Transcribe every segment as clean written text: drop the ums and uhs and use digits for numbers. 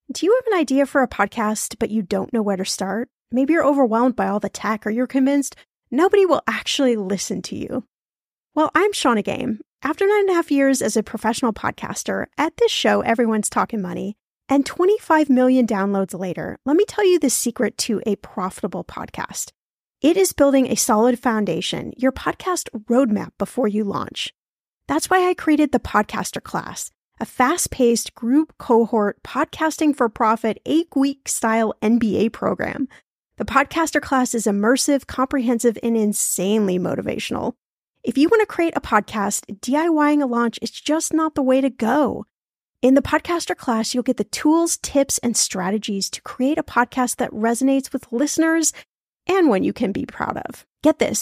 Do you have an idea for a podcast, but you don't know where to start? Maybe you're overwhelmed by all the tech, or you're convinced nobody will actually listen to you. Well, I'm Shannah Game. After 9.5 years as a professional podcaster, at this show, everyone's talking money, and 25 million downloads later, let me tell you the secret to a profitable podcast. It is building a solid foundation, your podcast roadmap before you launch. That's why I created the Podcaster Class, a fast-paced group cohort podcasting for profit 8-week style MBA program. The Podcaster Class is immersive, comprehensive, and insanely motivational. If you want to create a podcast, DIYing a launch is just not the way to go. In the Podcaster Class, you'll get the tools, tips, and strategies to create a podcast that resonates with listeners and one you can be proud of. Get this,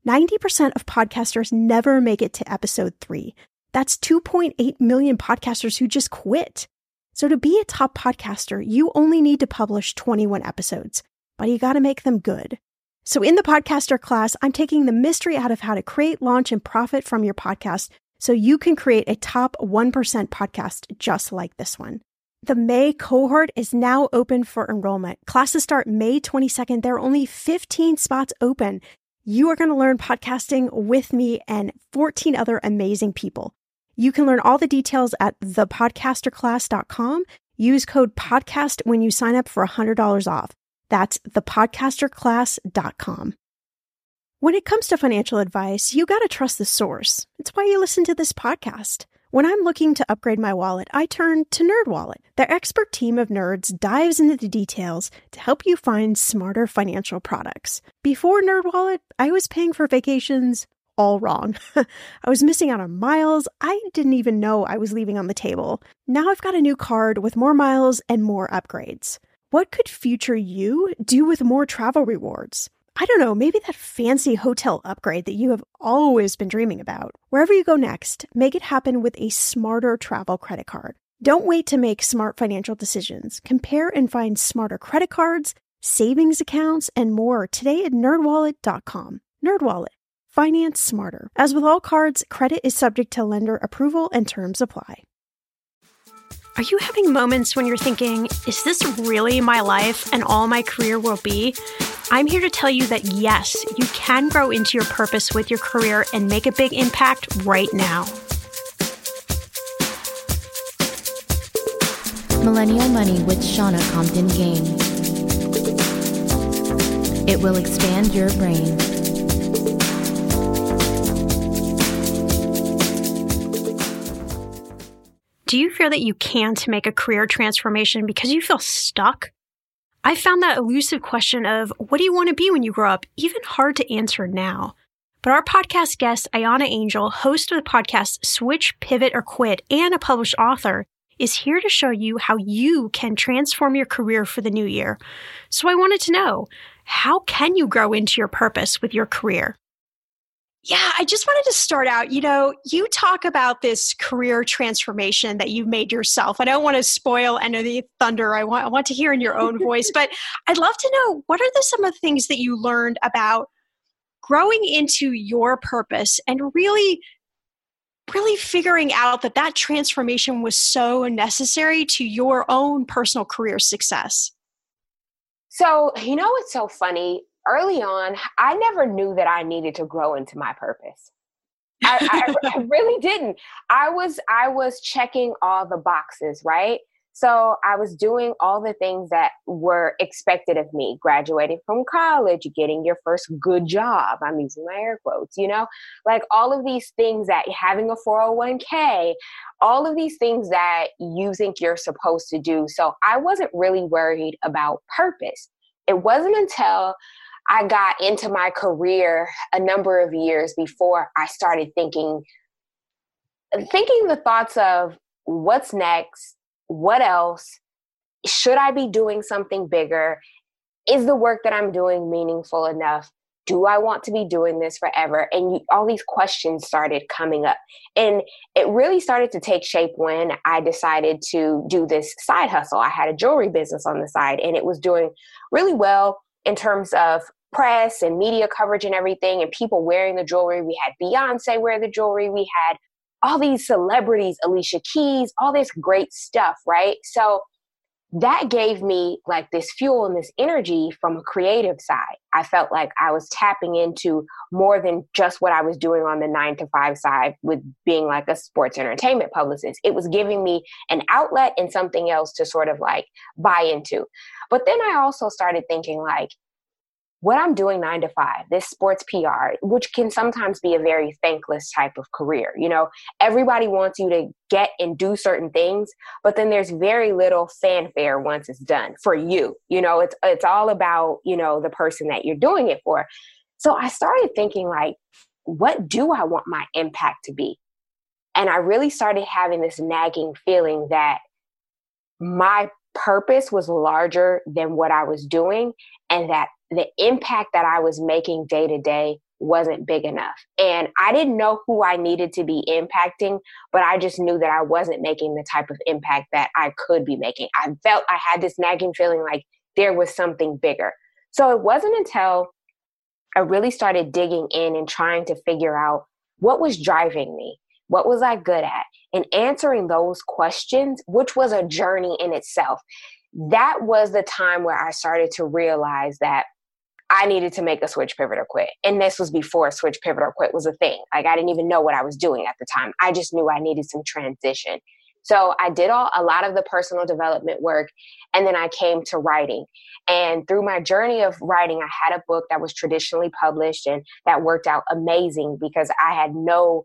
90% of podcasters never make it to episode 3. That's 2.8 million podcasters who just quit. So to be a top podcaster, you only need to publish 21 episodes, but you got to make them good. So in the Podcaster Class, I'm taking the mystery out of how to create, launch, and profit from your podcast so you can create a top 1% podcast just like this one. The May cohort is now open for enrollment. Classes start May 22nd. There are only 15 spots open. You are going to learn podcasting with me and 14 other amazing people. You can learn all the details at thepodcasterclass.com. Use code PODCAST when you sign up for $100 off. That's thepodcasterclass.com. When it comes to financial advice, you got to trust the source. It's why you listen to this podcast. When I'm looking to upgrade my wallet, I turn to NerdWallet. Their expert team of nerds dives into the details to help you find smarter financial products. Before NerdWallet, I was paying for vacations all wrong. I was missing out on miles I didn't even know I was leaving on the table. Now I've got a new card with more miles and more upgrades. What could future you do with more travel rewards? I don't know, maybe that fancy hotel upgrade that you have always been dreaming about. Wherever you go next, make it happen with a smarter travel credit card. Don't wait to make smart financial decisions. Compare and find smarter credit cards, savings accounts, and more today at nerdwallet.com. NerdWallet. Finance smarter. As with all cards, credit is subject to lender approval and terms apply. Are you having moments when you're thinking, is this really my life and all my career will be? I'm here to tell you that yes, you can grow into your purpose with your career and make a big impact right now. Millennial Money with Shannah Compton Game. It will expand your brain. Do you fear that you can't make a career transformation because you feel stuck? I found that elusive question of what do you want to be when you grow up even hard to answer now. But our podcast guest, Ayana Angel, host of the podcast Switch, Pivot, or Quit, and a published author, is here to show you how you can transform your career for the new year. So I wanted to know, how can you grow into your purpose with your career? Yeah, I just wanted to start out, you talk about this career transformation that you've made yourself. I don't want to spoil any of the thunder. I want to hear in your own voice, but I'd love to know, what are some of the things that you learned about growing into your purpose and really figuring out that transformation was so necessary to your own personal career success? So, it's so funny. Early on, I never knew that I needed to grow into my purpose. I really didn't. I was checking all the boxes, right? So I was doing all the things that were expected of me, graduating from college, getting your first good job. I'm using my air quotes, like all of these things, that having a 401k, all of these things that you think you're supposed to do. So I wasn't really worried about purpose. It wasn't until I got into my career a number of years before I started thinking the thoughts of what's next, what else, should I be doing something bigger? Is the work that I'm doing meaningful enough? Do I want to be doing this forever? And all these questions started coming up. And it really started to take shape when I decided to do this side hustle. I had a jewelry business on the side, and it was doing really well in terms of press and media coverage and everything, and people wearing the jewelry. We had Beyonce wear the jewelry. We had all these celebrities, Alicia Keys, all this great stuff, right? So that gave me like this fuel and this energy from a creative side. I felt like I was tapping into more than just what I was doing on the 9 to 5 side with being like a sports entertainment publicist. It was giving me an outlet and something else to sort of like buy into. But then I also started thinking like, what I'm doing 9 to 5, this sports PR, which can sometimes be a very thankless type of career. You know, everybody wants you to get and do certain things, but then there's very little fanfare once it's done for you. You know, it's all about, you know, the person that you're doing it for. So I started thinking like, what do I want my impact to be? And I really started having this nagging feeling that my purpose was larger than what I was doing, and that the impact that I was making day to day wasn't big enough. And I didn't know who I needed to be impacting, but I just knew that I wasn't making the type of impact that I could be making. I felt I had this nagging feeling like there was something bigger. So it wasn't until I really started digging in and trying to figure out what was driving me, what was I good at, and answering those questions, which was a journey in itself. That was the time where I started to realize that I needed to make a switch, pivot, or quit. And this was before switch, pivot, or quit was a thing. Like I didn't even know what I was doing at the time. I just knew I needed some transition. So I did a lot of the personal development work, and then I came to writing. And through my journey of writing, I had a book that was traditionally published, and that worked out amazing because I had no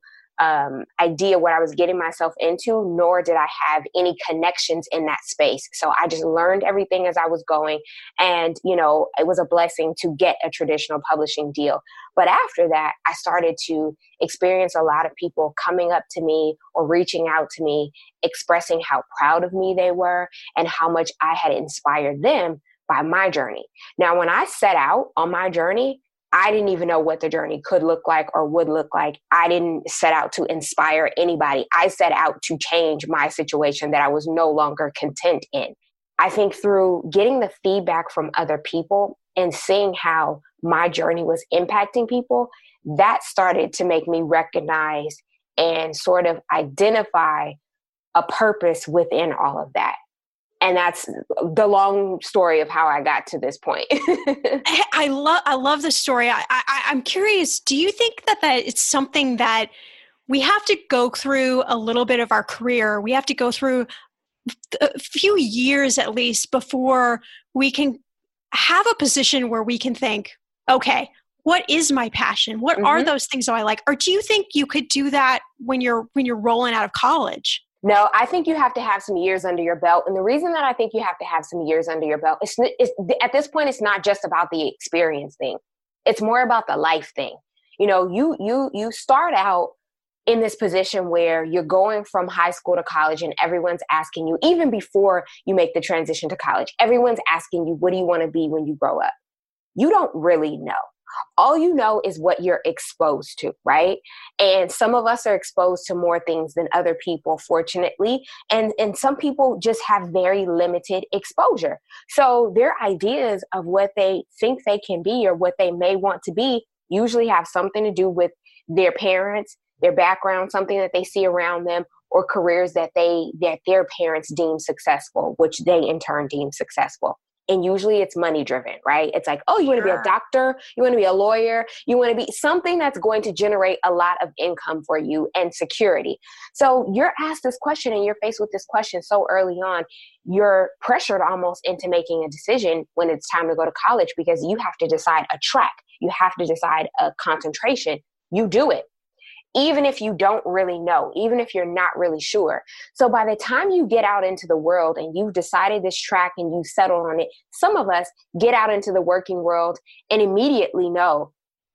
idea what I was getting myself into, nor did I have any connections in that space. So I just learned everything as I was going. And, you know, it was a blessing to get a traditional publishing deal. But after that, I started to experience a lot of people coming up to me or reaching out to me, expressing how proud of me they were and how much I had inspired them by my journey. Now, when I set out on my journey, I didn't even know what the journey could look like or would look like. I didn't set out to inspire anybody. I set out to change my situation that I was no longer content in. I think through getting the feedback from other people and seeing how my journey was impacting people, that started to make me recognize and sort of identify a purpose within all of that. And that's the long story of how I got to this point. I love the story. I'm curious, do you think that it's something that we have to go through a little bit of our career? We have to go through a few years at least before we can have a position where we can think, okay, what is my passion? What are those things that I like? Or do you think you could do that when you're rolling out of college? No, I think you have to have some years under your belt. And the reason that I think you have to have some years under your belt is at this point, it's not just about the experience thing. It's more about the life thing. You know, you start out in this position where you're going from high school to college and everyone's asking you, even before you make the transition to college, everyone's asking you, what do you want to be when you grow up? You don't really know. All you know is what you're exposed to, right? And some of us are exposed to more things than other people, fortunately. And some people just have very limited exposure. So their ideas of what they think they can be or what they may want to be usually have something to do with their parents, their background, something that they see around them, or careers that their parents deem successful, which they in turn deem successful. And usually it's money driven, right? It's like, oh, you want to be a doctor? You want to be a lawyer? You want to be something that's going to generate a lot of income for you and security. So you're asked this question and you're faced with this question so early on, you're pressured almost into making a decision when it's time to go to college because you have to decide a track. You have to decide a concentration. You do it. Even if you don't really know, even if you're not really sure. So by the time you get out into the world and you've decided this track and you settle on it, some of us get out into the working world and immediately know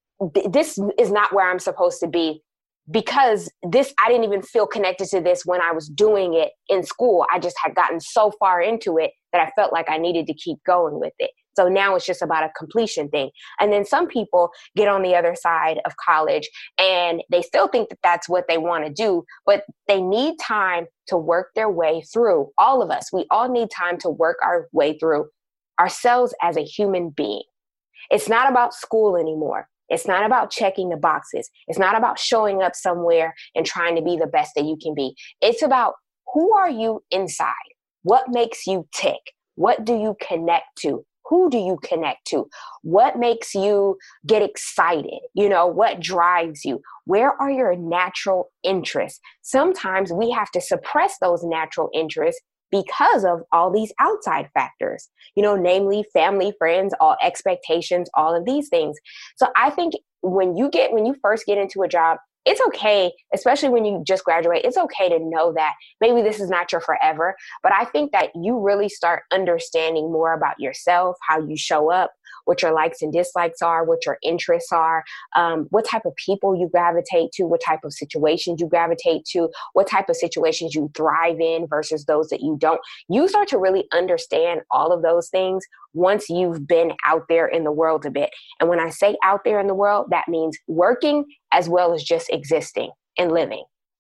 this is not where I'm supposed to be because I didn't even feel connected to this when I was doing it in school. I just had gotten so far into it that I felt like I needed to keep going with it. So now it's just about a completion thing. And then some people get on the other side of college and they still think that that's what they want to do, but they need time to work their way through. All of us, we all need time to work our way through ourselves as a human being. It's not about school anymore. It's not about checking the boxes. It's not about showing up somewhere and trying to be the best that you can be. It's about who are you inside? What makes you tick? What do you connect to? Who do you connect to? What makes you get excited? What drives you? Where are your natural interests? Sometimes we have to suppress those natural interests because of all these outside factors, namely family, friends, all expectations, all of these things. So I think when you first get into a job, it's okay, especially when you just graduate, it's okay to know that maybe this is not your forever. But I think that you really start understanding more about yourself, how you show up, what your likes and dislikes are, what your interests are, what type of people you gravitate to, what type of situations you gravitate to, what type of situations you thrive in versus those that you don't. You start to really understand all of those things once you've been out there in the world a bit. And when I say out there in the world, that means working as well as just existing and living.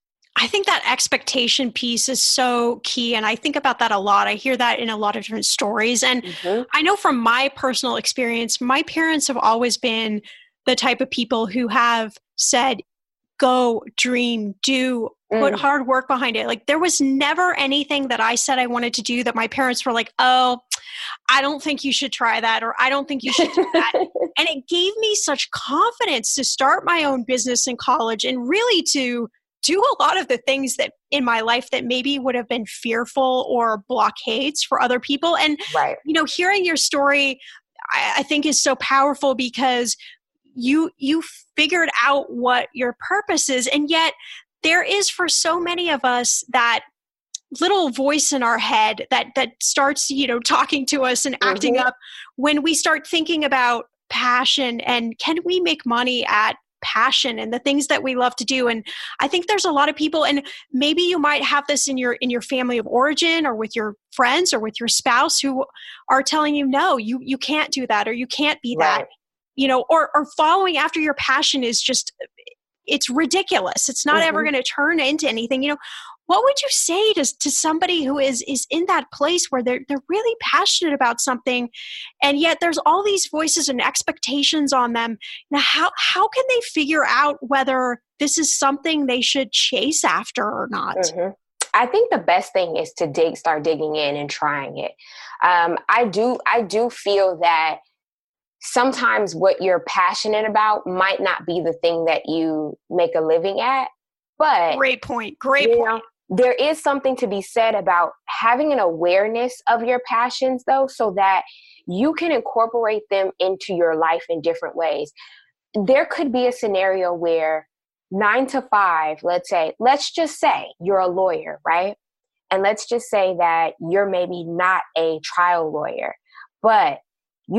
I think that expectation piece is so key. And I think about that a lot. I hear that in a lot of different stories. And I know from my personal experience, my parents have always been the type of people who have said, go, dream, do, put hard work behind it. Like there was never anything that I said I wanted to do that my parents were like, oh, I don't think you should try that, or I don't think you should do that. And it gave me such confidence to start my own business in college and really to do a lot of the things that in my life that maybe would have been fearful or blockades for other people. And, hearing your story, I think is so powerful because you figured out what your purpose is. And yet there is for so many of us that little voice in our head that starts, talking to us and acting up when we start thinking about passion and can we make money at passion and the things that we love to do. And I think there's a lot of people, and maybe you might have this in your family of origin or with your friends or with your spouse who are telling you, no, you can't do that, or you can't be that, or following after your passion is just, it's ridiculous. It's not ever going to turn into anything. What would you say to somebody who is in that place where they're really passionate about something, and yet there's all these voices and expectations on them? Now, how can they figure out whether this is something they should chase after or not? I think the best thing is to start digging in and trying it. I do feel that sometimes what you're passionate about might not be the thing that you make a living at, but great point. There is something to be said about having an awareness of your passions, though, so that you can incorporate them into your life in different ways. There could be a scenario where 9 to 5, let's just say you're a lawyer, right? And let's just say that you're maybe not a trial lawyer, but you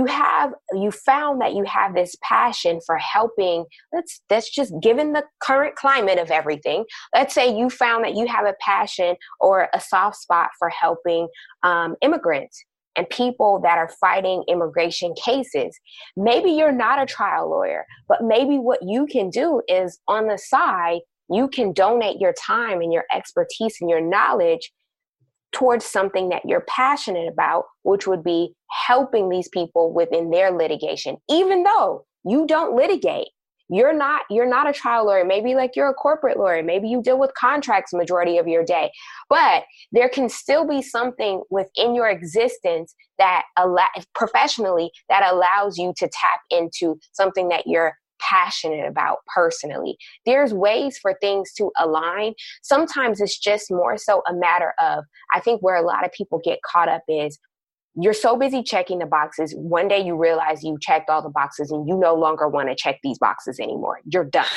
found that you have this passion for helping. That's just given the current climate of everything. Let's say you found that you have a passion or a soft spot for helping immigrants and people that are fighting immigration cases. Maybe you're not a trial lawyer, but maybe what you can do is on the side, you can donate your time and your expertise and your knowledge towards something that you're passionate about, which would be helping these people within their litigation. Even though you don't litigate, you're not a trial lawyer. Maybe you're a corporate lawyer. Maybe you deal with contracts the majority of your day, but there can still be something within your existence that professionally that allows you to tap into something that you're passionate about personally. There's ways for things to align. Sometimes it's just more so a matter of, I think where a lot of people get caught up is you're so busy checking the boxes. One day you realize you checked all the boxes and you no longer want to check these boxes anymore. You're done.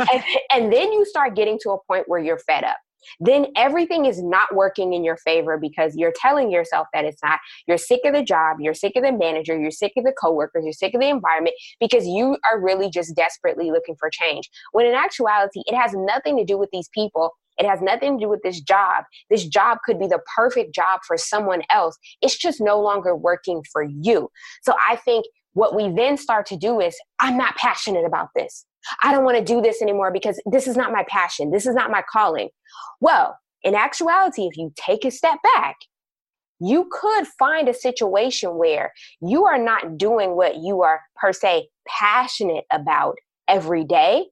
and then you start getting to a point where you're fed up. Then everything is not working in your favor because you're telling yourself that it's not. You're sick of the job. You're sick of the manager. You're sick of the coworkers. You're sick of the environment because you are really just desperately looking for change. When in actuality, it has nothing to do with these people. It has nothing to do with this job. This job could be the perfect job for someone else. It's just no longer working for you. So I think what we then start to do is, I'm not passionate about this. I don't want to do this anymore because this is not my passion. This is not my calling. Well, in actuality, if you take a step back, you could find a situation where you are not doing what you are per se passionate about every day,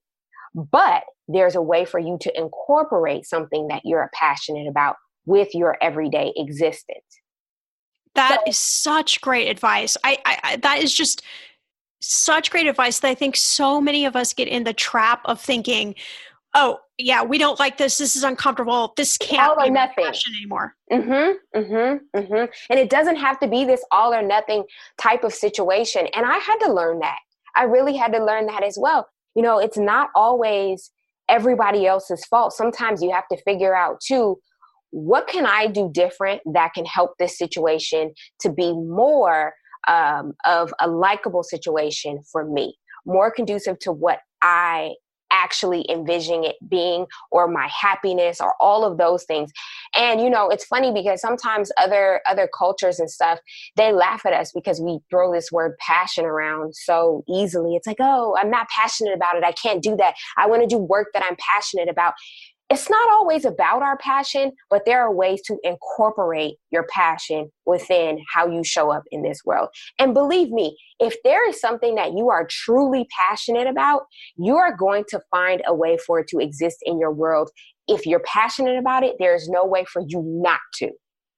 but there's a way for you to incorporate something that you're passionate about with your everyday existence. That is such great advice. That is just such great advice that I think so many of us get in the trap of thinking, oh, yeah, we don't like this. This is uncomfortable. This can't be my passion anymore. And it doesn't have to be this all or nothing type of situation. And I had to learn that. I really had to learn that as well. You know, it's not always everybody else's fault. Sometimes you have to figure out too, what can I do different that can help this situation to be more of a likable situation for me, more conducive to what I actually envisioning it being, or my happiness, or all of those things. And, you know, it's funny because sometimes other cultures and stuff, they laugh at us because we throw this word passion around so easily. It's like, oh, I'm not passionate about it. I can't do that. I want to do work that I'm passionate about. It's not always about our passion, but there are ways to incorporate your passion within how you show up in this world. And believe me, if there is something that you are truly passionate about, you are going to find a way for it to exist in your world. If you're passionate about it, there is no way for you not to.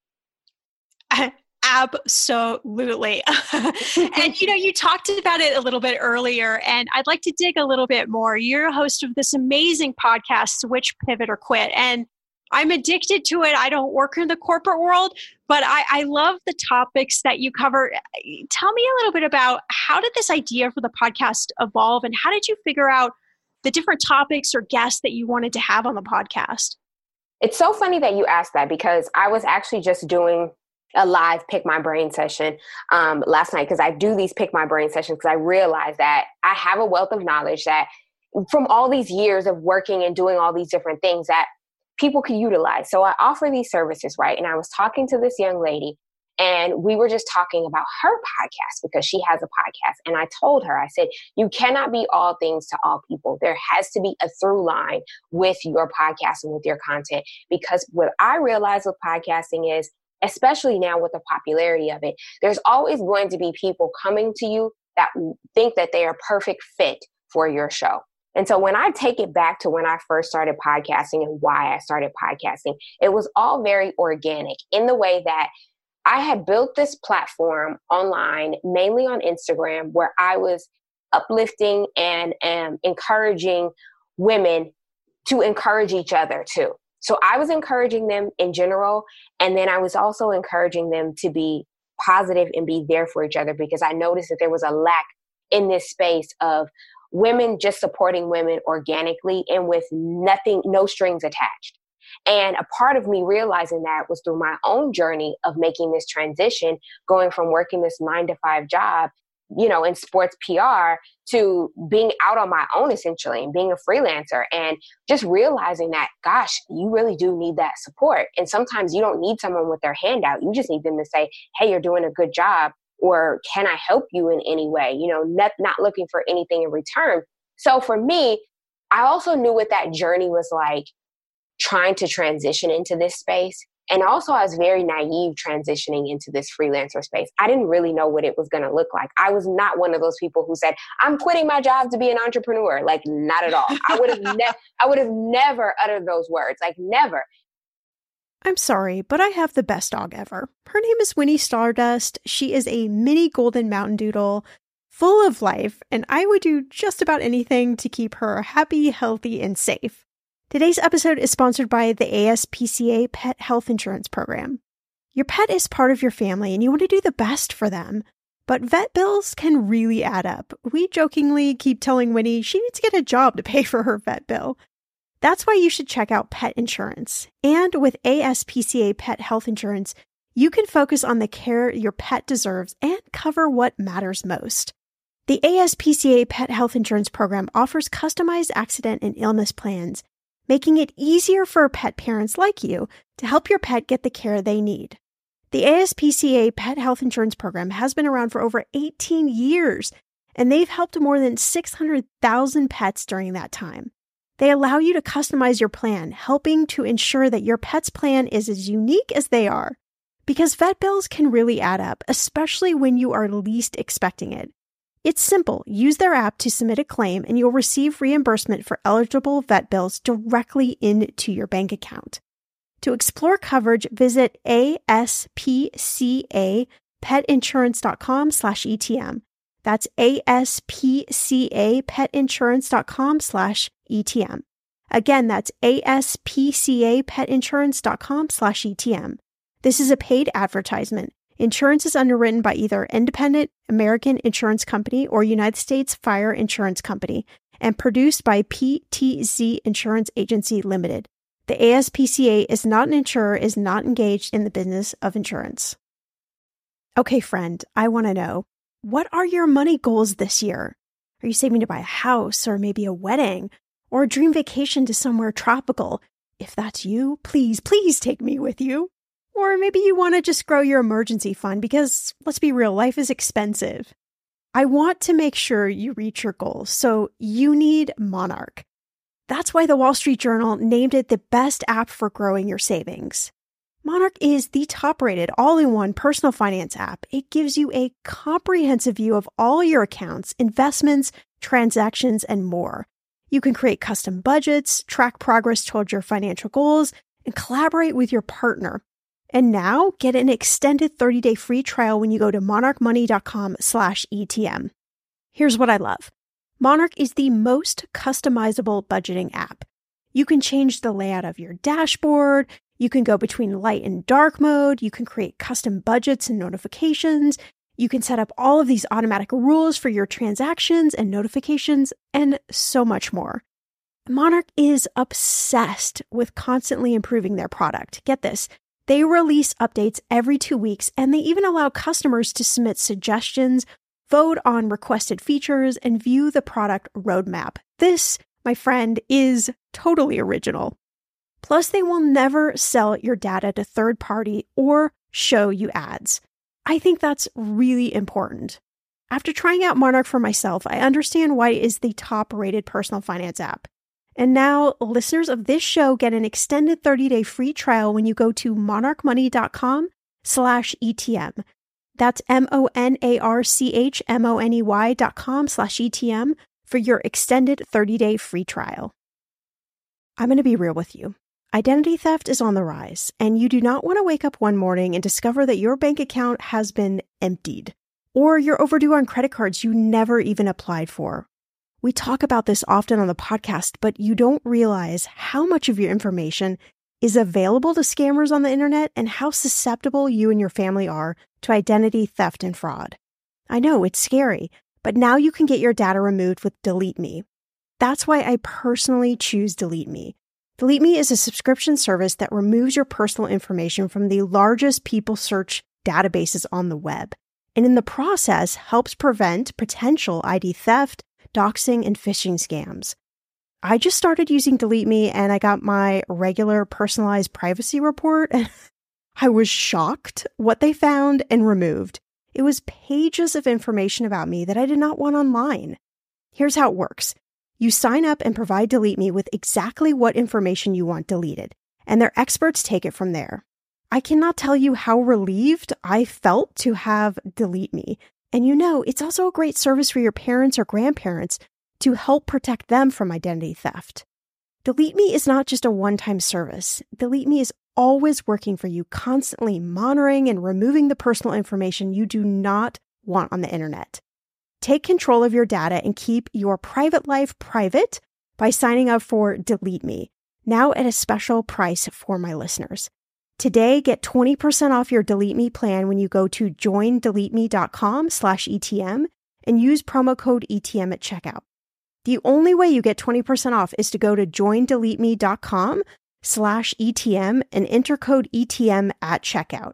Absolutely. And, you know, you talked about it a little bit earlier, and I'd like to dig a little bit more. You're a host of this amazing podcast, Switch, Pivot, or Quit. And I'm addicted to it. I don't work in the corporate world, but I love the topics that you cover. Tell me a little bit about, how did this idea for the podcast evolve, and how did you figure out the different topics or guests that you wanted to have on the podcast? It's so funny that you asked that, because I was actually just doing a live Pick My Brain session last night, because I do these Pick My Brain sessions because I realize that I have a wealth of knowledge that from all these years of working and doing all these different things that people could utilize. So I offer these services, right? And I was talking to this young lady, and we were just talking about her podcast, because she has a podcast. And I told her, I said, you cannot be all things to all people. There has to be a through line with your podcast and with your content, because what I realized with podcasting is, especially now with the popularity of it, there's always going to be people coming to you that think that they are perfect fit for your show. And so when I take it back to when I first started podcasting and why I started podcasting, it was all very organic in the way that I had built this platform online, mainly on Instagram, where I was uplifting and encouraging women to encourage each other too. So I was encouraging them in general, and then I was also encouraging them to be positive and be there for each other, because I noticed that there was a lack in this space of women just supporting women organically and with nothing, no strings attached. And a part of me realizing that was through my own journey of making this transition, going from working this 9-to-5 job, you know, in sports PR, to being out on my own essentially and being a freelancer, and just realizing that, gosh, you really do need that support. And sometimes you don't need someone with their hand out. You just need them to say, hey, you're doing a good job, or can I help you in any way? You know, not looking for anything in return. So for me, I also knew what that journey was like, trying to transition into this space. And also I was very naive transitioning into this freelancer space. I didn't really know what it was going to look like. I was not one of those people who said, I'm quitting my job to be an entrepreneur. Like, not at all. I would have never uttered those words. Like, never. I'm sorry, but I have the best dog ever. Her name is Winnie Stardust. She is a mini golden mountain doodle, full of life, and I would do just about anything to keep her happy, healthy, and safe. Today's episode is sponsored by the ASPCA Pet Health Insurance Program. Your pet is part of your family and you want to do the best for them, but vet bills can really add up. We jokingly keep telling Winnie she needs to get a job to pay for her vet bill. That's why you should check out pet insurance. And with ASPCA Pet Health Insurance, you can focus on the care your pet deserves and cover what matters most. The ASPCA Pet Health Insurance Program offers customized accident and illness plans, making it easier for pet parents like you to help your pet get the care they need. The ASPCA Pet Health Insurance Program has been around for over 18 years, and they've helped more than 600,000 pets during that time. They allow you to customize your plan, helping to ensure that your pet's plan is as unique as they are. Because vet bills can really add up, especially when you are least expecting it. It's simple. Use their app to submit a claim and you'll receive reimbursement for eligible vet bills directly into your bank account. To explore coverage, visit aspcapetinsurance.com/ETM. That's aspcapetinsurance.com/ETM. Again, that's aspcapetinsurance.com/ETM. This is a paid advertisement. Insurance is underwritten by either Independent American Insurance Company or United States Fire Insurance Company and produced by PTZ Insurance Agency Limited. The ASPCA is not an insurer, is not engaged in the business of insurance. Okay, friend, I want to know, what are your money goals this year? Are you saving to buy a house or maybe a wedding or a dream vacation to somewhere tropical? If that's you, please take me with you. Or maybe you want to just grow your emergency fund because, let's be real, life is expensive. I want to make sure you reach your goals, so you need Monarch. That's why the Wall Street Journal named it the best app for growing your savings. Monarch is the top-rated, all-in-one personal finance app. It gives you a comprehensive view of all your accounts, investments, transactions, and more. You can create custom budgets, track progress towards your financial goals, and collaborate with your partner. And now, get an extended 30-day free trial when you go to monarchmoney.com/ETM. Here's what I love. Monarch is the most customizable budgeting app. You can change the layout of your dashboard. You can go between light and dark mode. You can create custom budgets and notifications. You can set up all of these automatic rules for your transactions and notifications, and so much more. Monarch is obsessed with constantly improving their product. Get this. They release updates every 2 weeks, and they even allow customers to submit suggestions, vote on requested features, and view the product roadmap. This, my friend, is totally original. Plus, they will never sell your data to third party or show you ads. I think that's really important. After trying out Monarch for myself, I understand why it is the top-rated personal finance app. And now, listeners of this show get an extended 30-day free trial when you go to monarchmoney.com/ETM. That's monarchmoney.com/ETM for your extended 30-day free trial. I'm going to be real with you. Identity theft is on the rise, and you do not want to wake up one morning and discover that your bank account has been emptied, or you're overdue on credit cards you never even applied for. We talk about this often on the podcast, but you don't realize how much of your information is available to scammers on the internet and how susceptible you and your family are to identity theft and fraud. I know, it's scary, but now you can get your data removed with Delete Me. That's why I personally choose Delete Me. Delete Me is a subscription service that removes your personal information from the largest people search databases on the web, and in the process helps prevent potential ID theft, doxing, and phishing scams. I just started using Delete Me and I got my regular personalized privacy report and I was shocked what they found and removed. It was pages of information about me that I did not want online. Here's how it works. You sign up and provide Delete Me with exactly what information you want deleted, and their experts take it from there. I cannot tell you how relieved I felt to have Delete Me. And you know, it's also a great service for your parents or grandparents to help protect them from identity theft. Delete Me is not just a one-time service. Delete Me is always working for you, constantly monitoring and removing the personal information you do not want on the internet. Take control of your data and keep your private life private by signing up for Delete Me, now at a special price for my listeners. Today, get 20% off your Delete Me plan when you go to joindeleteme.com/ETM and use promo code ETM at checkout. The only way you get 20% off is to go to joindeleteme.com/ETM and enter code ETM at checkout.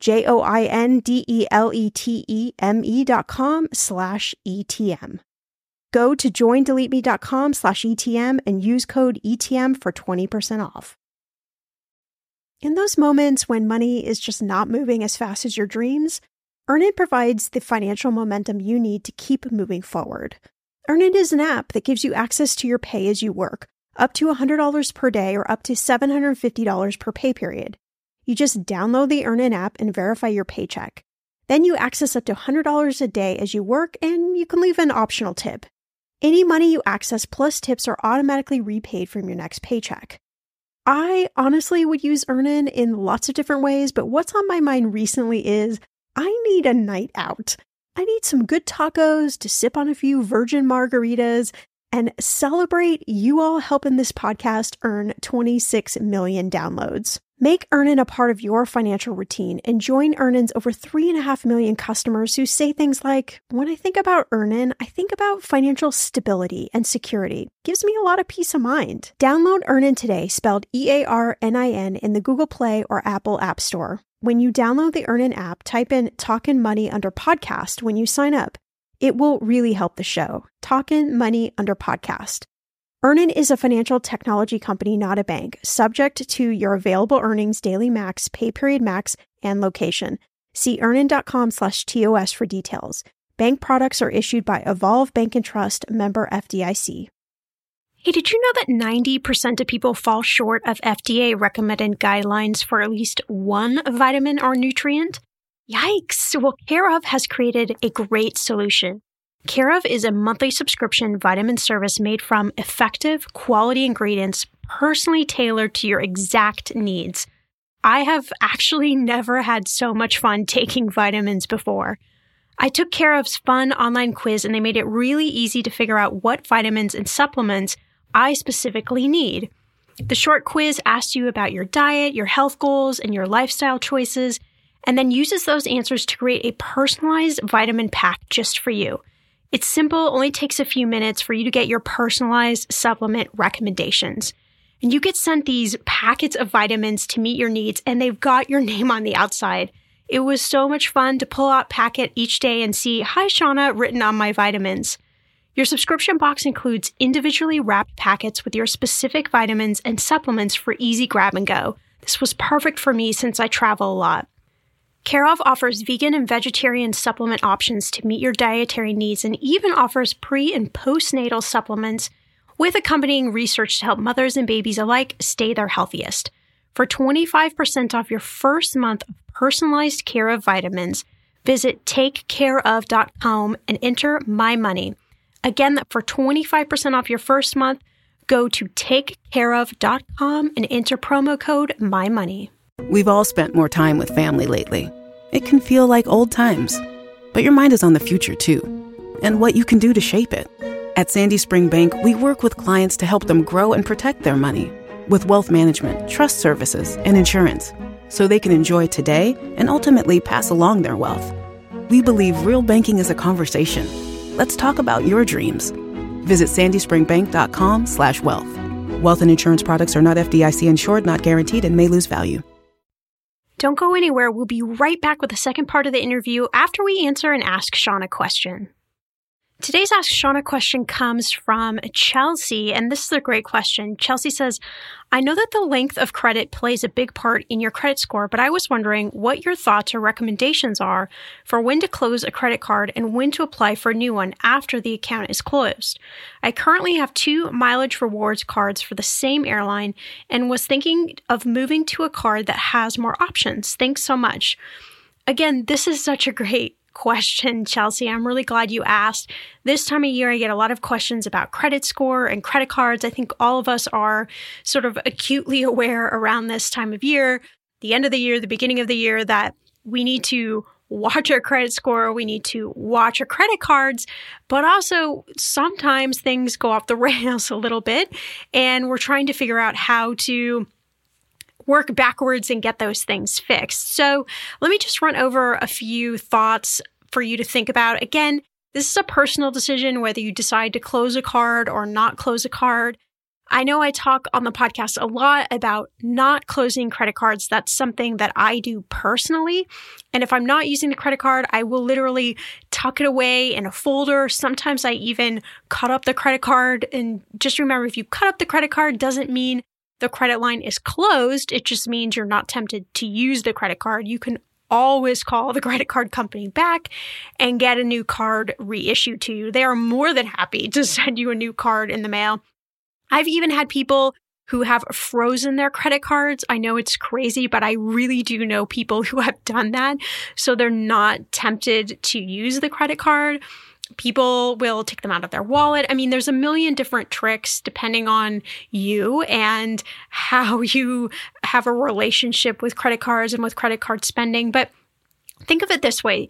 joindeleteme.com/ETM. Go to joindeleteme.com/ETM and use code ETM for 20% off. In those moments when money is just not moving as fast as your dreams, Earnin provides the financial momentum you need to keep moving forward. Earnin is an app that gives you access to your pay as you work, up to $100 per day or up to $750 per pay period. You just download the Earnin app and verify your paycheck. Then you access up to $100 a day as you work, and you can leave an optional tip. Any money you access plus tips are automatically repaid from your next paycheck. I honestly would use Earnin in lots of different ways, but what's on my mind recently is I need a night out. I need some good tacos to sip on a few virgin margaritas and celebrate you all helping this podcast earn 26 million downloads. Make Earnin a part of your financial routine and join Earnin's over 3.5 million customers who say things like, when I think about Earnin, I think about financial stability and security. Gives me a lot of peace of mind. Download Earnin today, spelled EARNIN, in the Google Play or Apple App Store. When you download the Earnin app, type in Talkin' Money under podcast when you sign up. It will really help the show. Talkin' Money under podcast. Earnin is a financial technology company, not a bank, subject to your available earnings, daily max, pay period max, and location. See earnin.com/TOS for details. Bank products are issued by Evolve Bank and Trust, member FDIC. Hey, did you know that 90% of people fall short of FDA-recommended guidelines for at least one vitamin or nutrient? Yikes! Well, Care of has created a great solution. Care of is a monthly subscription vitamin service made from effective, quality ingredients personally tailored to your exact needs. I have actually never had so much fun taking vitamins before. I took Care of's fun online quiz and they made it really easy to figure out what vitamins and supplements I specifically need. The short quiz asks you about your diet, your health goals, and your lifestyle choices, and then uses those answers to create a personalized vitamin pack just for you. It's simple, only takes a few minutes for you to get your personalized supplement recommendations. And you get sent these packets of vitamins to meet your needs, and they've got your name on the outside. It was so much fun to pull out packet each day and see, "Hi, Shauna," written on my vitamins. Your subscription box includes individually wrapped packets with your specific vitamins and supplements for easy grab and go. This was perfect for me since I travel a lot. Care of offers vegan and vegetarian supplement options to meet your dietary needs and even offers pre- and postnatal supplements with accompanying research to help mothers and babies alike stay their healthiest. For 25% off your first month of personalized Care of vitamins, visit takecareof.com and enter MyMoney. Again, for 25% off your first month, go to takecareof.com and enter promo code MyMoney. We've all spent more time with family lately. It can feel like old times, but your mind is on the future too, and what you can do to shape it. At Sandy Spring Bank, we work with clients to help them grow and protect their money with wealth management, trust services, and insurance, so they can enjoy today and ultimately pass along their wealth. We believe real banking is a conversation. Let's talk about your dreams. Visit sandyspringbank.com/wealth. Wealth and insurance products are not FDIC insured, not guaranteed, and may lose value. Don't go anywhere. We'll be right back with the second part of the interview after we answer an Ask Shauna question. Today's Ask Shauna question comes from Chelsea, and this is a great question. Chelsea says, I know that the length of credit plays a big part in your credit score, but I was wondering what your thoughts or recommendations are for when to close a credit card and when to apply for a new one after the account is closed. I currently have 2 mileage rewards cards for the same airline and was thinking of moving to a card that has more options. Thanks so much. Again, this is such a great question, Chelsea. I'm really glad you asked. This time of year, I get a lot of questions about credit score and credit cards. I think all of us are sort of acutely aware around this time of year, the end of the year, the beginning of the year, that we need to watch our credit score, we need to watch our credit cards, but also sometimes things go off the rails a little bit, and we're trying to figure out how to work backwards and get those things fixed. So let me just run over a few thoughts for you to think about. Again, this is a personal decision whether you decide to close a card or not close a card. I know I talk on the podcast a lot about not closing credit cards. That's something that I do personally. And if I'm not using the credit card, I will literally tuck it away in a folder. Sometimes I even cut up the credit card. And just remember, if you cut up the credit card, doesn't mean the credit line is closed. It just means you're not tempted to use the credit card. You can always call the credit card company back and get a new card reissued to you. They are more than happy to send you a new card in the mail. I've even had people who have frozen their credit cards. I know it's crazy, but I really do know people who have done that. So they're not tempted to use the credit card. People will take them out of their wallet. I mean, there's a million different tricks depending on you and how you have a relationship with credit cards and with credit card spending. But think of it this way.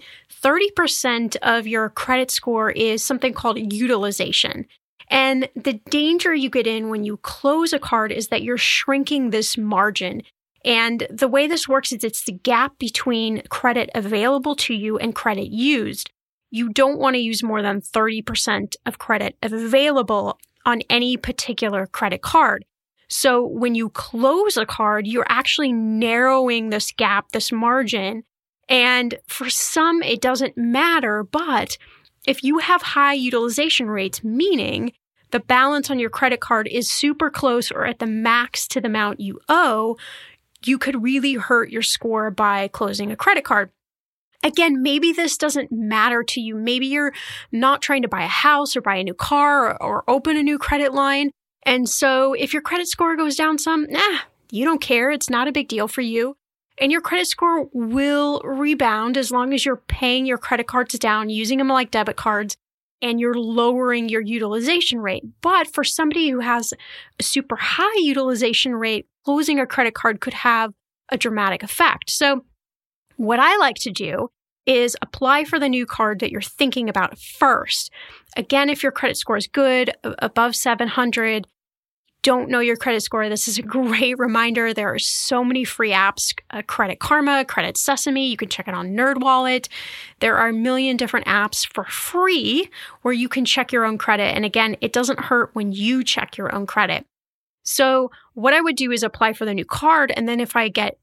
30% of your credit score is something called utilization. And the danger you get in when you close a card is that you're shrinking this margin. And the way this works is it's the gap between credit available to you and credit used. You don't want to use more than 30% of credit available on any particular credit card. So when you close a card, you're actually narrowing this gap, this margin. And for some, it doesn't matter. But if you have high utilization rates, meaning the balance on your credit card is super close or at the max to the amount you owe, you could really hurt your score by closing a credit card. Again, maybe this doesn't matter to you. Maybe you're not trying to buy a house or buy a new car or open a new credit line. And so if your credit score goes down some, you don't care. It's not a big deal for you. And your credit score will rebound as long as you're paying your credit cards down, using them like debit cards, and you're lowering your utilization rate. But for somebody who has a super high utilization rate, closing a credit card could have a dramatic effect. So what I like to do is apply for the new card that you're thinking about first. Again, if your credit score is good, above 700, don't know your credit score, this is a great reminder. There are so many free apps, Credit Karma, Credit Sesame. You can check it on NerdWallet. There are a million different apps for free where you can check your own credit. And again, it doesn't hurt when you check your own credit. So what I would do is apply for the new card. And then if I get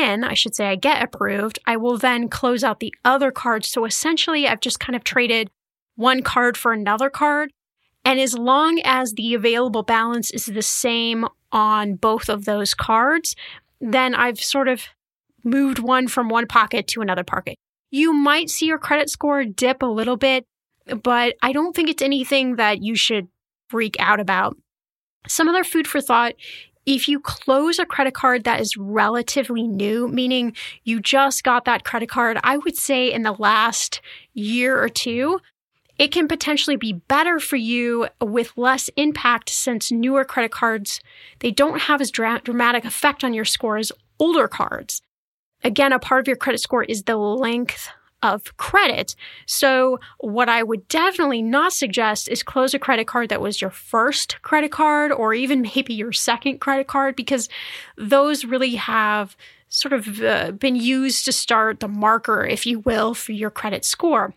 approved, I will then close out the other cards. So essentially, I've just kind of traded one card for another card. And as long as the available balance is the same on both of those cards, then I've sort of moved one from one pocket to another pocket. You might see your credit score dip a little bit, but I don't think it's anything that you should freak out about. Some other food for thought, if you close a credit card that is relatively new, meaning you just got that credit card, I would say in the last year or two, it can potentially be better for you with less impact since newer credit cards, they don't have as dramatic effect on your score as older cards. Again, a part of your credit score is the length of credit. So what I would definitely not suggest is close a credit card that was your first credit card or even maybe your second credit card, because those really have sort of been used to start the marker, if you will, for your credit score.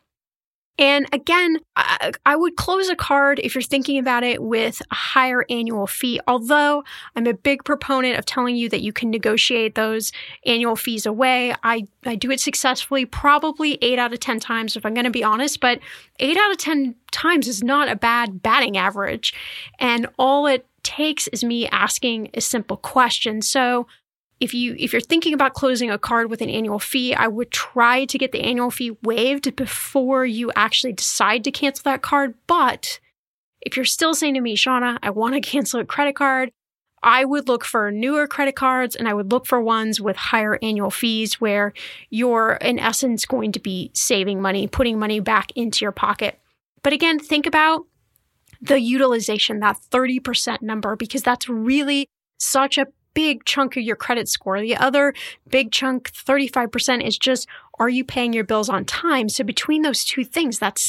And again, I would close a card if you're thinking about it with a higher annual fee, although I'm a big proponent of telling you that you can negotiate those annual fees away. I do it successfully, probably 8 out of 10 times, if I'm going to be honest, but 8 out of 10 times is not a bad batting average. And all it takes is me asking a simple question. So if you're thinking about closing a card with an annual fee, I would try to get the annual fee waived before you actually decide to cancel that card. But if you're still saying to me, Shauna, I want to cancel a credit card, I would look for newer credit cards and I would look for ones with higher annual fees where you're in essence going to be saving money, putting money back into your pocket. But again, think about the utilization, that 30% number, because that's really such a big chunk of your credit score. The other big chunk, 35%, is just, are you paying your bills on time? So between those two things, that's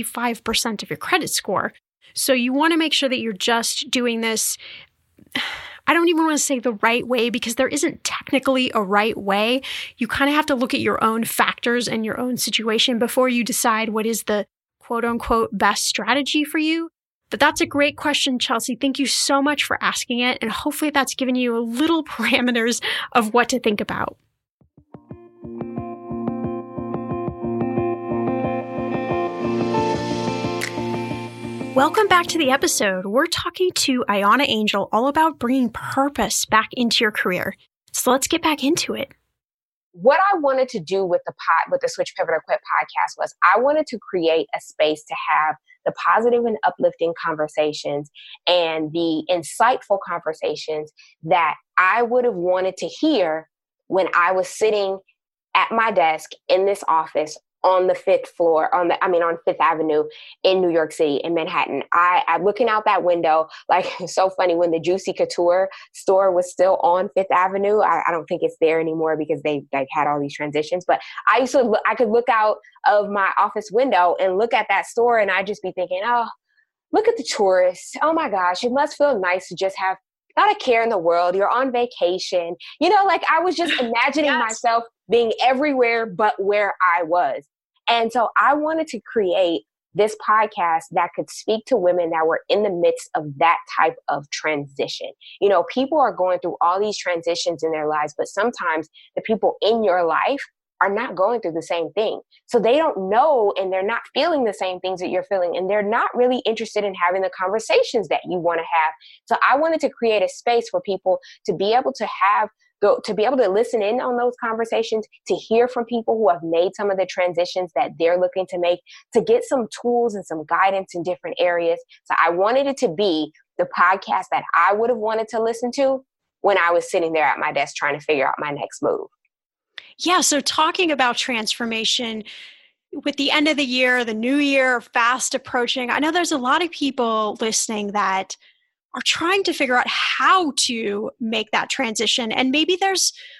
65% of your credit score. So you want to make sure that you're just doing this. I don't even want to say the right way because there isn't technically a right way. You kind of have to look at your own factors and your own situation before you decide what is the quote unquote best strategy for you. But that's a great question, Chelsea. Thank you so much for asking it. And hopefully that's given you a little parameters of what to think about. Welcome back to the episode. We're talking to Ayana Angel all about bringing purpose back into your career. So let's get back into it. What I wanted to do with the Switch, Pivot, or Quit podcast was I wanted to create a space to have the positive and uplifting conversations and the insightful conversations that I would have wanted to hear when I was sitting at my desk in this office on the fifth floor, on Fifth Avenue in New York City, in Manhattan. I'm looking out that window, like, it's so funny, when the Juicy Couture store was still on Fifth Avenue. I don't think it's there anymore because they like had all these transitions. But I could look out of my office window and look at that store, and I'd just be thinking, oh, look at the tourists. Oh my gosh, it must feel nice to just have not a care in the world. You're on vacation. Like I was just imagining myself being everywhere but where I was. And so I wanted to create this podcast that could speak to women that were in the midst of that type of transition. People are going through all these transitions in their lives, but sometimes the people in your life are not going through the same thing. So they don't know, and they're not feeling the same things that you're feeling, and they're not really interested in having the conversations that you want to have. So I wanted to create a space for people to be able to listen in on those conversations, to hear from people who have made some of the transitions that they're looking to make, to get some tools and some guidance in different areas. So I wanted it to be the podcast that I would have wanted to listen to when I was sitting there at my desk trying to figure out my next move. Yeah. So talking about transformation, with the end of the year, the new year fast approaching, I know there's a lot of people listening that are trying to figure out how to make that transition. And maybe they're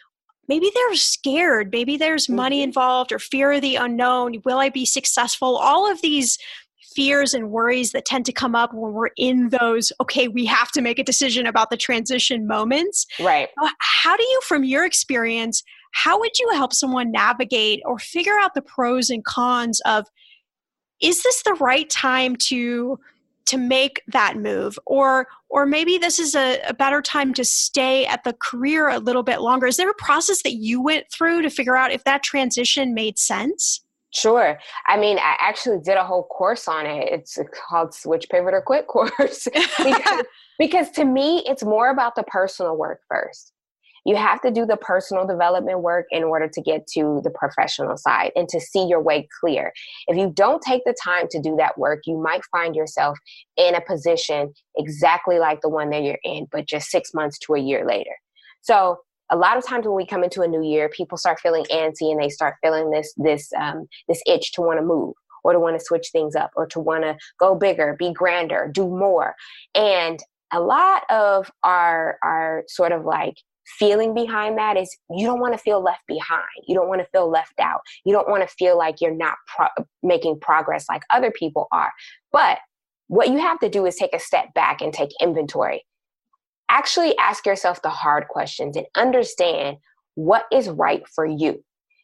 scared. Maybe there's money involved or fear of the unknown. Will I be successful? All of these fears and worries that tend to come up when we're in those, okay, we have to make a decision about the transition moments. Right. How do you, from your experience, how would you help someone navigate or figure out the pros and cons of, is this the right time to make that move? Or maybe this is a better time to stay at the career a little bit longer. Is there a process that you went through to figure out if that transition made sense? Sure. I actually did a whole course on it. It's called Switch, Pivot, or Quit course. because to me, it's more about the personal work first. You have to do the personal development work in order to get to the professional side and to see your way clear. If you don't take the time to do that work, you might find yourself in a position exactly like the one that you're in, but just 6 months to a year later. So a lot of times when we come into a new year, people start feeling antsy and they start feeling this itch to want to move or to want to switch things up or to want to go bigger, be grander, do more. And a lot of our sort of like feeling behind that is you don't want to feel left behind. You don't want to feel left out. You don't want to feel like you're not making progress like other people are. But what you have to do is take a step back and take inventory. Actually ask yourself the hard questions and understand what is right for you.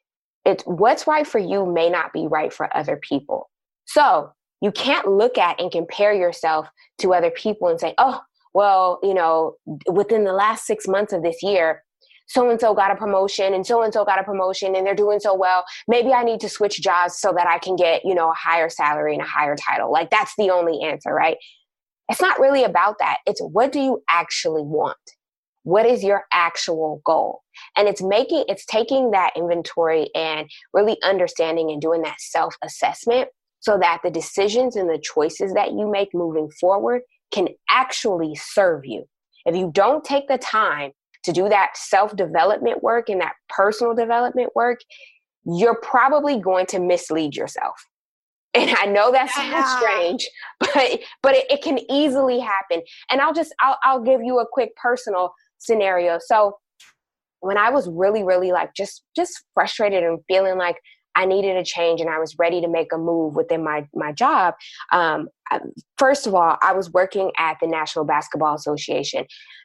What's right for you may not be right for other people. So you can't look at and compare yourself to other people and say, oh, well, within the last 6 months of this year, so-and-so got a promotion and so-and-so got a promotion and they're doing so well. Maybe I need to switch jobs so that I can get, a higher salary and a higher title. Like that's the only answer, right? It's not really about that. It's what do you actually want? What is your actual goal? And it's taking that inventory and really understanding and doing that self-assessment so that the decisions and the choices that you make moving forward can actually serve you. If you don't take the time to do that self-development work and that personal development work, you're probably going to mislead yourself. And I know that sounds strange, but it can easily happen. And I'll give you a quick personal scenario. So when I was really, really like just frustrated and feeling like I needed a change and I was ready to make a move within my job. First of all, I was working at the National Basketball Association.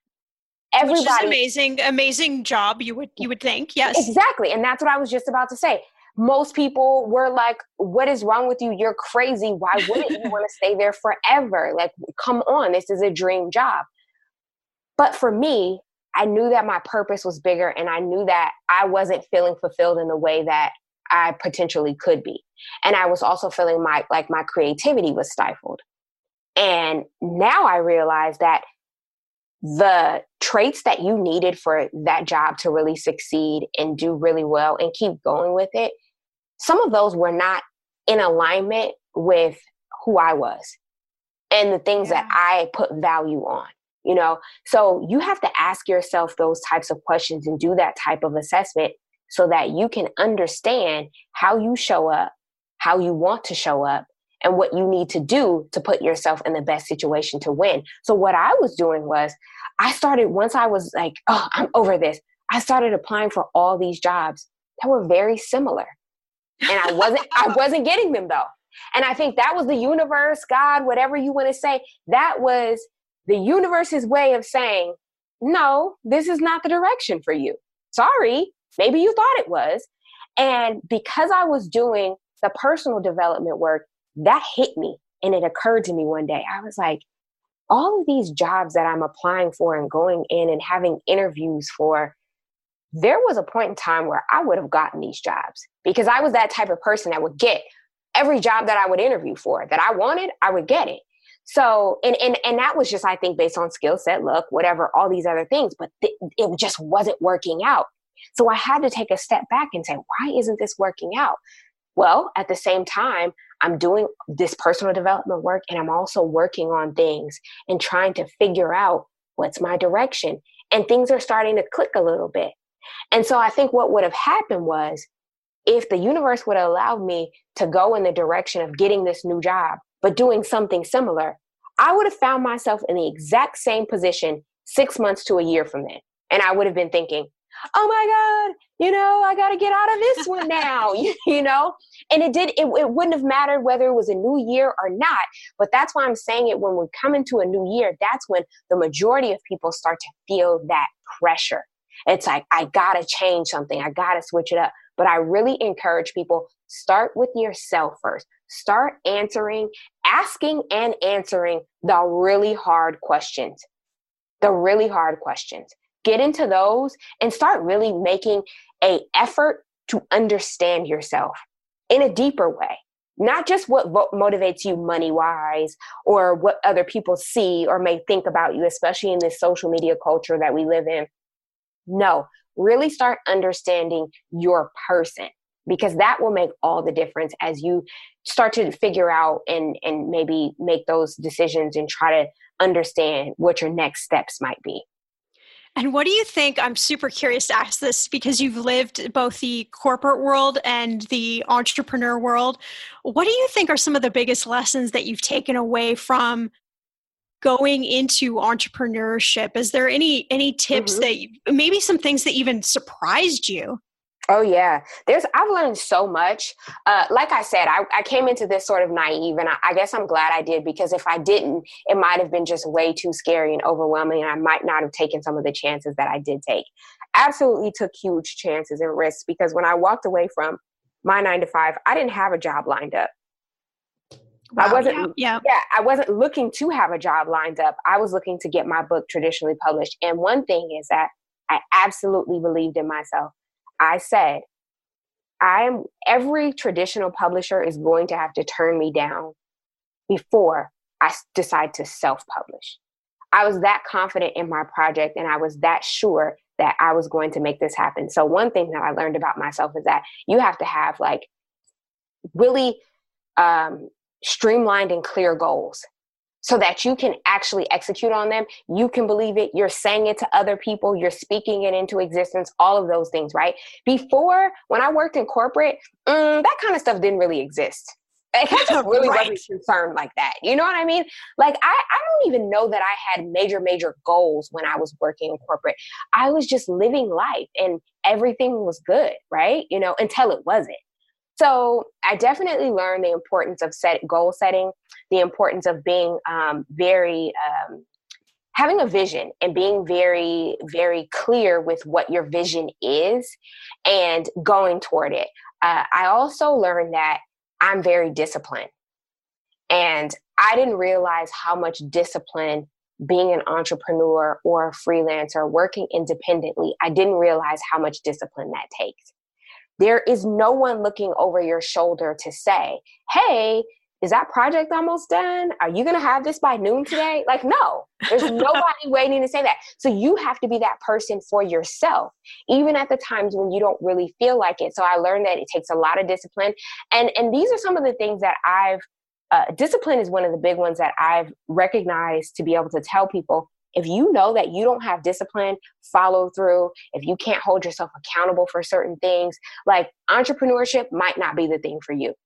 Which is amazing job, you would think. Yes. Exactly. And that's what I was just about to say. Most people were like, what is wrong with you? You're crazy. Why wouldn't you want to stay there forever? Like, come on, this is a dream job. But for me, I knew that my purpose was bigger and I knew that I wasn't feeling fulfilled in the way that I potentially could be. And I was also feeling my creativity was stifled. And now I realize that the traits that you needed for that job to really succeed and do really well and keep going with it, some of those were not in alignment with who I was and the things that I put value on, So you have to ask yourself those types of questions and do that type of assessment so that you can understand how you show up how you want to show up, and what you need to do to put yourself in the best situation to win. So what I was doing was once I was like, oh, I'm over this, I started applying for all these jobs that were very similar. And I wasn't getting them though. And I think that was the universe, God, whatever you want to say, that was the universe's way of saying, no, this is not the direction for you. Sorry, maybe you thought it was. And because I was doing the personal development work, that hit me. And it occurred to me one day, I was like, all of these jobs that I'm applying for and going in and having interviews for, there was a point in time where I would have gotten these jobs because I was that type of person that would get every job that I would interview for that I wanted, I would get it. So, and that was just, I think, based on skill set, luck, whatever, all these other things, but it just wasn't working out. So I had to take a step back and say, why isn't this working out? Well, at the same time, I'm doing this personal development work and I'm also working on things and trying to figure out what's my direction. And things are starting to click a little bit. And so I think what would have happened was if the universe would have allowed me to go in the direction of getting this new job, but doing something similar, I would have found myself in the exact same position 6 months to a year from then. And I would have been thinking, oh my God, I got to get out of this one now, and it wouldn't have mattered whether it was a new year or not. But that's why I'm saying it, when we come into a new year, that's when the majority of people start to feel that pressure. It's like, I got to change something. I got to switch it up. But I really encourage people, start with yourself first. Start asking and answering the really hard questions. Get into those and start really making an effort to understand yourself in a deeper way. Not just what motivates you money-wise or what other people see or may think about you, especially in this social media culture that we live in. No, really start understanding your person, because that will make all the difference as you start to figure out and maybe make those decisions and try to understand what your next steps might be. And what do you think, I'm super curious to ask this because you've lived both the corporate world and the entrepreneur world. What do you think are some of the biggest lessons that you've taken away from going into entrepreneurship? Is there any tips that maybe some things that even surprised you? Oh yeah, I've learned so much. Like I said, I came into this sort of naive, and I guess I'm glad I did, because if I didn't, it might have been just way too scary and overwhelming, and I might not have taken some of the chances that I did take. Absolutely took huge chances and risks, because when I walked away from my 9-to-5, I didn't have a job lined up. Wow, I wasn't looking to have a job lined up. I was looking to get my book traditionally published. And one thing is that I absolutely believed in myself. I said, every traditional publisher is going to have to turn me down before I decide to self-publish. I was that confident in my project, and I was that sure that I was going to make this happen. So one thing that I learned about myself is that you have to have really streamlined and clear goals so that you can actually execute on them. You can believe it. You're saying it to other people. You're speaking it into existence, all of those things, right? Before, when I worked in corporate, that kind of stuff didn't really exist. I really wasn't concerned like that. You know what I mean? I don't even know that I had major goals when I was working in corporate. I was just living life and everything was good, right? Until it wasn't. So I definitely learned the importance of goal setting, the importance of being having a vision and being very, very clear with what your vision is and going toward it. I also learned that I'm very disciplined, and I didn't realize how much discipline being an entrepreneur or a freelancer working independently, I didn't realize how much discipline that takes. There is no one looking over your shoulder to say, hey, is that project almost done? Are you going to have this by noon today? No, there's nobody waiting to say that. So you have to be that person for yourself, even at the times when you don't really feel like it. So I learned that it takes a lot of discipline. And these are some of the things that discipline is one of the big ones that I've recognized to be able to tell people. If you know that you don't have discipline, follow through, if you can't hold yourself accountable for certain things, entrepreneurship might not be the thing for you.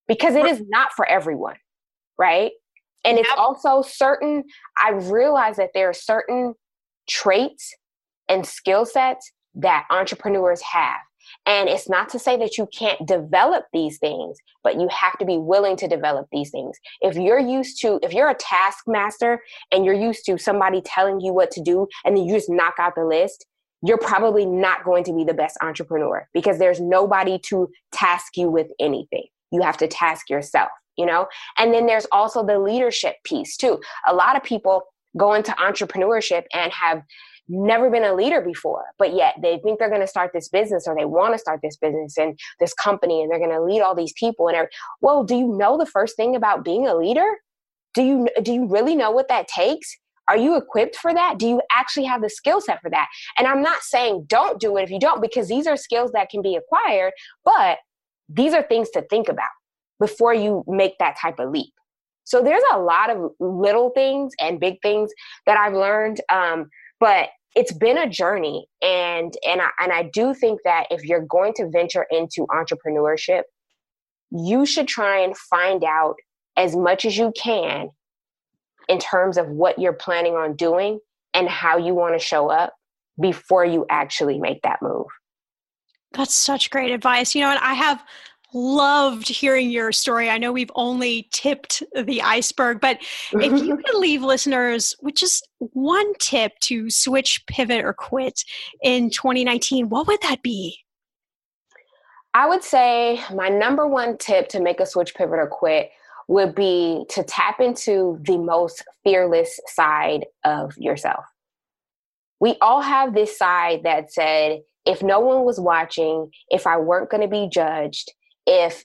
because it is not for everyone, right? And it's also I've realized that there are certain traits and skill sets that entrepreneurs have. And it's not to say that you can't develop these things, but you have to be willing to develop these things. If you're a taskmaster and you're used to somebody telling you what to do and then you just knock out the list, you're probably not going to be the best entrepreneur because there's nobody to task you with anything. You have to task yourself, you know? And then there's also the leadership piece too. A lot of people go into entrepreneurship and have never been a leader before, but yet they think they're going to start this business or they want to start this business and this company and they're going to lead all these people. Well, do you know the first thing about being a leader? Do you really know what that takes? Are you equipped for that? Do you actually have the skill set for that? And I'm not saying don't do it if you don't, because these are skills that can be acquired, but these are things to think about before you make that type of leap. So there's a lot of little things and big things that I've learned, but it's been a journey. And I do think that if you're going to venture into entrepreneurship, you should try and find out as much as you can in terms of what you're planning on doing and how you want to show up before you actually make that move. That's such great advice. You know, and I have loved hearing your story. I know we've only tipped the iceberg, but if you could leave listeners with just one tip to switch, pivot, or quit in 2019, what would that be? I would say my number one tip to make a switch, pivot, or quit would be to tap into the most fearless side of yourself. We all have this side that said, if no one was watching, if I weren't going to be judged, if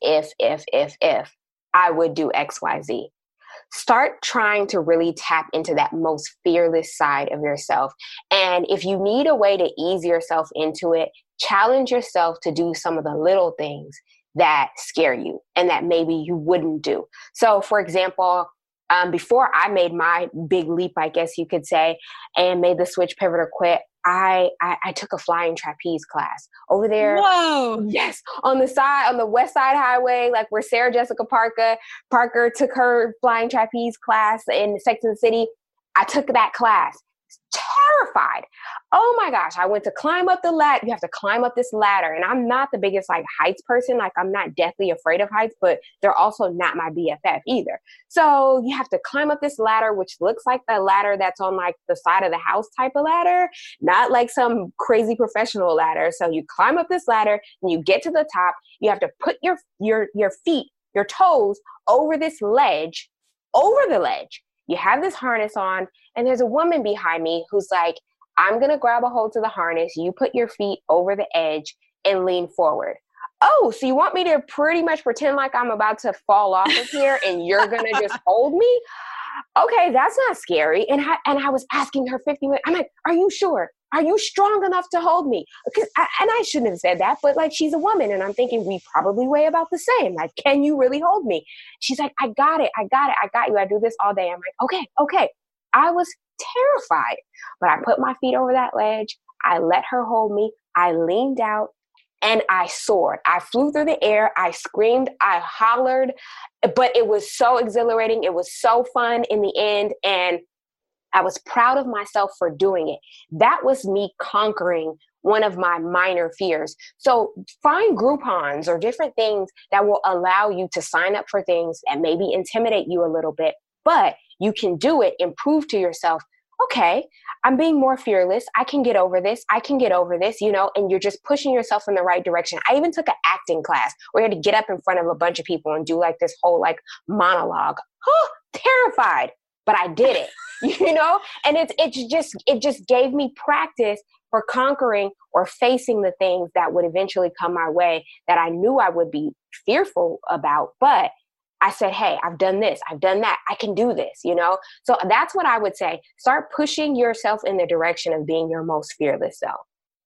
I would do X, Y, Z. Start trying to really tap into that most fearless side of yourself. And if you need a way to ease yourself into it, challenge yourself to do some of the little things that scare you and that maybe you wouldn't do. So for example, before I made my big leap, I guess you could say, and made the switch, pivot, or quit, I took a flying trapeze class over there. Whoa! Yes, on the West Side Highway, like where Sarah Jessica Parker took her flying trapeze class in Sex and the City. I took that class. Terrified. Oh my gosh, I went to climb up the ladder. You have to climb up this ladder. And I'm not the biggest heights person. I'm not deathly afraid of heights, but they're also not my BFF either. So you have to climb up this ladder, which looks like the ladder that's on the side of the house type of ladder, not like some crazy professional ladder. So you climb up this ladder and you get to the top. You have to put your feet, your toes over this ledge, over the ledge. You have this harness on, and there's a woman behind me who's like, I'm going to grab a hold to the harness. You put your feet over the edge and lean forward. Oh, so you want me to pretty much pretend like I'm about to fall off of here and you're going to just hold me? Okay, that's not scary. And I was asking her 50 minutes. I'm like, are you sure? Are you strong enough to hold me? And I shouldn't have said that, but she's a woman. And I'm thinking we probably weigh about the same. Can you really hold me? She's like, I got it. I got you. I do this all day. I'm like, okay. I was terrified, but I put my feet over that ledge. I let her hold me. I leaned out and I soared. I flew through the air. I screamed. I hollered, but it was so exhilarating. It was so fun in the end. And I was proud of myself for doing it. That was me conquering one of my minor fears. So find Groupons or different things that will allow you to sign up for things that maybe intimidate you a little bit, but you can do it and prove to yourself, okay, I'm being more fearless. I can get over this. And you're just pushing yourself in the right direction. I even took an acting class where you had to get up in front of a bunch of people and do this whole monologue. Terrified, but I did it. And it just gave me practice for conquering or facing the things that would eventually come my way that I knew I would be fearful about. But I said, hey, I've done this, I've done that, I can do this, So that's what I would say. Start pushing yourself in the direction of being your most fearless self.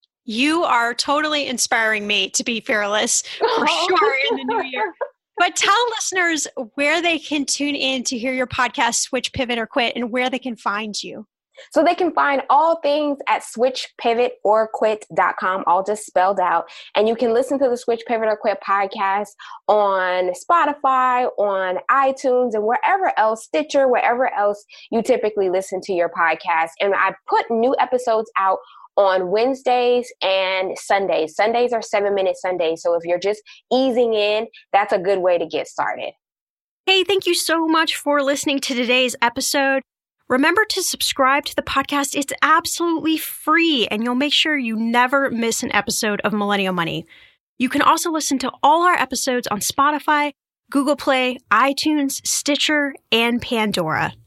You are totally inspiring me to be fearless for sure in the new year. But tell listeners where they can tune in to hear your podcast, Switch, Pivot, or Quit, and where they can find you. So they can find all things at switchpivotorquit.com, all just spelled out. And you can listen to the Switch, Pivot, or Quit podcast on Spotify, on iTunes, and wherever else, Stitcher, wherever else you typically listen to your podcast. And I put new episodes out on Wednesdays and Sundays. Sundays are 7-minute Sundays. So if you're just easing in, that's a good way to get started. Hey, thank you so much for listening to today's episode. Remember to subscribe to the podcast. It's absolutely free, and you'll make sure you never miss an episode of Millennial Money. You can also listen to all our episodes on Spotify, Google Play, iTunes, Stitcher, and Pandora.